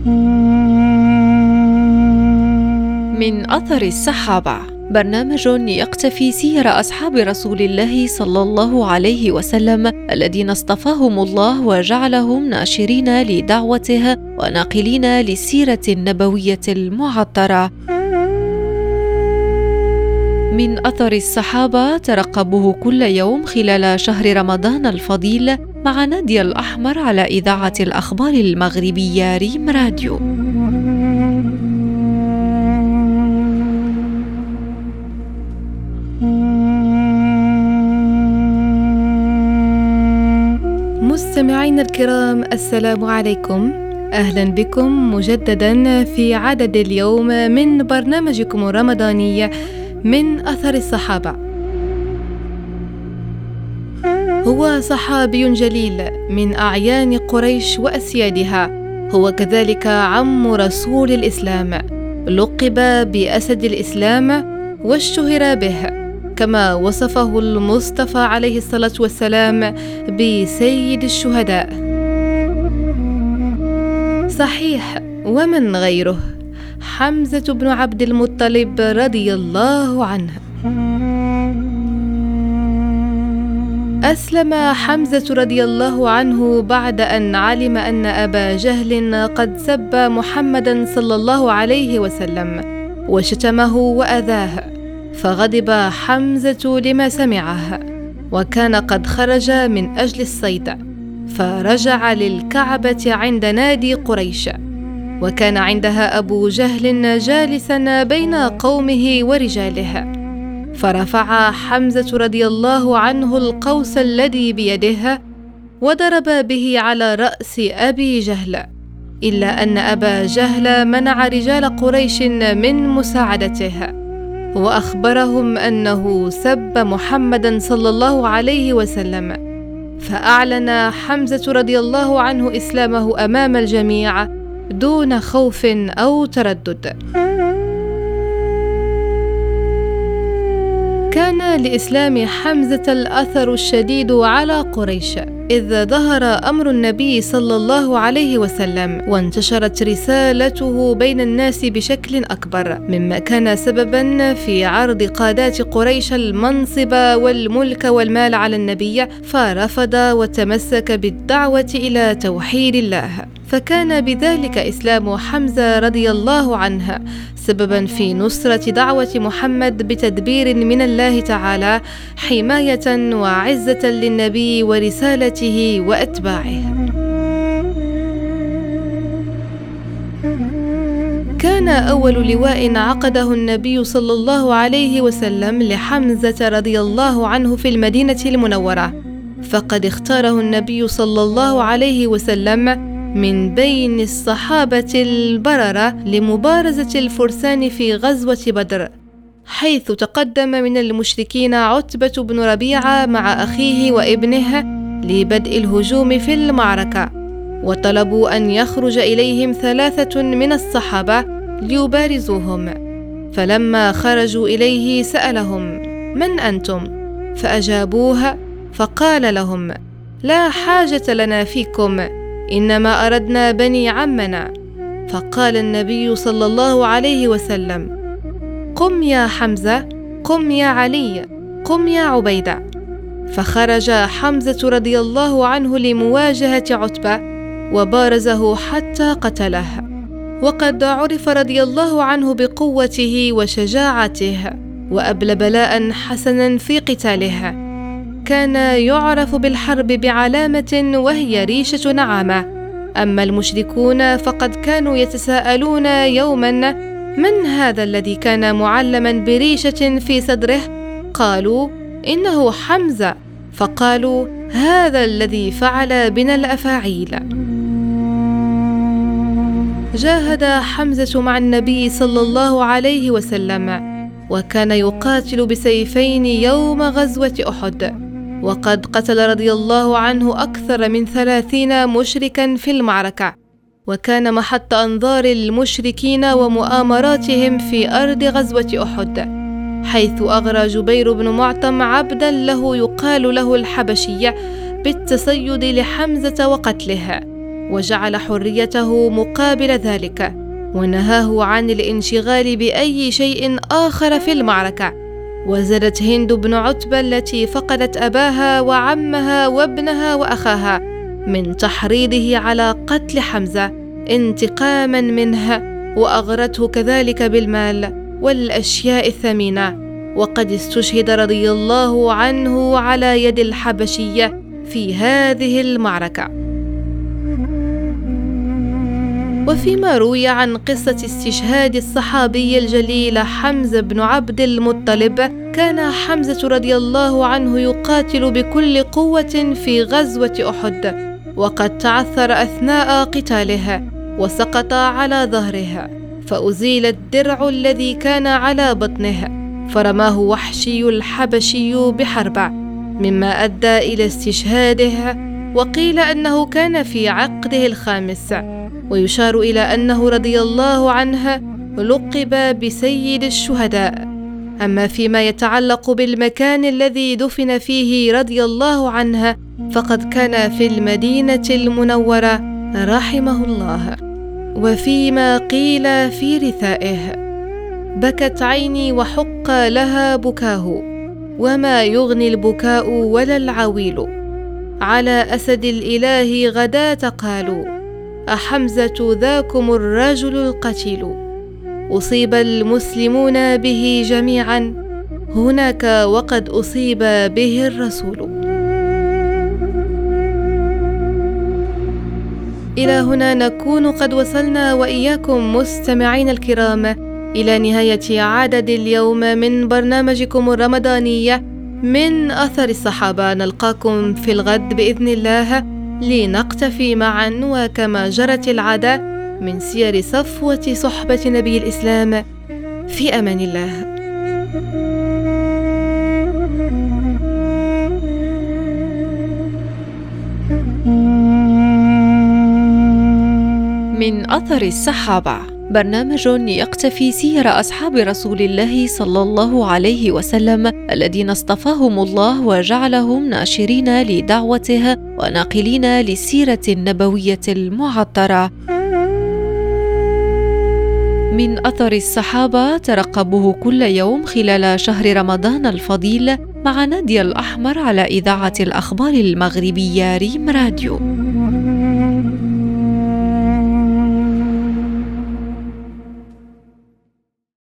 من أثر الصحابة، برنامج يقتفي سير أصحاب رسول الله صلى الله عليه وسلم الذين اصطفاهم الله وجعلهم ناشرين لدعوته وناقلين للسيرة النبوية المعطرة. من أثر الصحابة ترقبوه كل يوم خلال شهر رمضان الفضيل مع نادي الأحمر على إذاعة الأخبار المغربية ريم راديو. مستمعينا الكرام، السلام عليكم، أهلا بكم مجددا في عدد اليوم من برنامجكم الرمضاني من أثر الصحابة. هو صحابي جليل من أعيان قريش وأسيادها، هو كذلك عم رسول الإسلام، لقب بأسد الإسلام واشتهر به، كما وصفه المصطفى عليه الصلاة والسلام بسيد الشهداء. صحيح، ومن غيره؟ حمزة بن عبد المطلب رضي الله عنه. أسلم حمزة رضي الله عنه بعد أن علم أن أبا جهل قد سب محمدا صلى الله عليه وسلم وشتمه وأذاه، فغضب حمزة لما سمعه، وكان قد خرج من أجل الصيد، فرجع للكعبة عند نادي قريش، وكان عندها أبو جهل جالسا بين قومه ورجاله، فرفع حمزة رضي الله عنه القوس الذي بيده وضرب به على رأس أبي جهل، إلا أن أبا جهل منع رجال قريش من مساعدته، وأخبرهم أنه سب محمدا صلى الله عليه وسلم، فأعلن حمزة رضي الله عنه إسلامه أمام الجميع دون خوف أو تردد. كان لإسلام حمزة الأثر الشديد على قريش، إذ ظهر أمر النبي صلى الله عليه وسلم وانتشرت رسالته بين الناس بشكل أكبر، مما كان سببا في عرض قادات قريش المنصب والملك والمال على النبي، فرفض وتمسك بالدعوة إلى توحيد الله، فكان بذلك إسلام حمزة رضي الله عنه سببا في نصرة دعوة محمد بتدبير من الله تعالى، حماية وعزة للنبي ورسالته وأتباعه. كان أول لواء عقده النبي صلى الله عليه وسلم لحمزة رضي الله عنه في المدينة المنورة، فقد اختاره النبي صلى الله عليه وسلم من بين الصحابة البررة لمبارزة الفرسان في غزوة بدر، حيث تقدم من المشركين عتبة بن ربيعة مع أخيه وابنه لبدء الهجوم في المعركة، وطلبوا أن يخرج إليهم 3 من الصحابة ليبارزوهم، فلما خرجوا إليه سألهم: من أنتم؟ فأجابوه، فقال لهم: لا حاجة لنا فيكم، إنما أردنا بني عمنا. فقال النبي صلى الله عليه وسلم: قم يا حمزة، قم يا علي، قم يا عبيدة. فخرج حمزة رضي الله عنه لمواجهة عتبة وبارزه حتى قتله، وقد عرف رضي الله عنه بقوته وشجاعته، وأبلى بلاء حسنا في قتاله. كان يعرف بالحرب بعلامة وهي ريشة نعامة، أما المشركون فقد كانوا يتساءلون يوما: من هذا الذي كان معلما بريشة في صدره؟ قالوا: إنه حمزة. فقالوا: هذا الذي فعل بنا الأفاعيل. جاهد حمزة مع النبي صلى الله عليه وسلم، وكان يقاتل بسيفين يوم غزوة أحد، وقد قتل رضي الله عنه أكثر من 30 مشركا في المعركة، وكان محط أنظار المشركين ومؤامراتهم في أرض غزوة أحد، حيث أغرى جبير بن معطم عبدا له يقال له الحبشي بالتصيد لحمزة وقتله، وجعل حريته مقابل ذلك، ونهاه عن الانشغال بأي شيء آخر في المعركة. وزادت هند بن عتبة التي فقدت أباها وعمها وابنها وأخاها من تحريضه على قتل حمزة انتقاما منه، وأغرته كذلك بالمال والأشياء الثمينة، وقد استشهد رضي الله عنه على يد الحبشية في هذه المعركة. وفيما روي عن قصة استشهاد الصحابي الجليل حمزة بن عبد المطلب، كان حمزة رضي الله عنه يقاتل بكل قوة في غزوة أحد، وقد تعثر أثناء قتاله وسقط على ظهره، فأزيل الدرع الذي كان على بطنه، فرماه وحشي الحبشي بحربة، مما أدى إلى استشهاده. وقيل أنه كان في عقده الخامس، ويشار إلى أنه رضي الله عنه لقب بسيد الشهداء. أما فيما يتعلق بالمكان الذي دفن فيه رضي الله عنه، فقد كان في المدينة المنورة رحمه الله. وفيما قيل في رثائه: بكت عيني وحق لها بكاه، وما يغني البكاء ولا العويل، على أسد الإله غداة قالوا، أحمزة ذاكم الرجل القتيل، أصيب المسلمون به جميعا هناك وقد أصيب به الرسول. إلى هنا نكون قد وصلنا وإياكم مستمعين الكرام إلى نهاية عدد اليوم من برنامجكم الرمضاني من أثر الصحابة. نلقاكم في الغد بإذن الله لنقتفي معا وكما جرت العادة من سير صفوة صحبة نبي الإسلام. في أمان الله. من أثر الصحابة، برنامج يقتفي سير أصحاب رسول الله صلى الله عليه وسلم الذين اصطفاهم الله وجعلهم ناشرين لدعوته وناقلين للسيرة النبوية المعطرة. من أثر الصحابة ترقبوه كل يوم خلال شهر رمضان الفضيل مع نادية الأحمر على إذاعة الأخبار المغربية ريم راديو.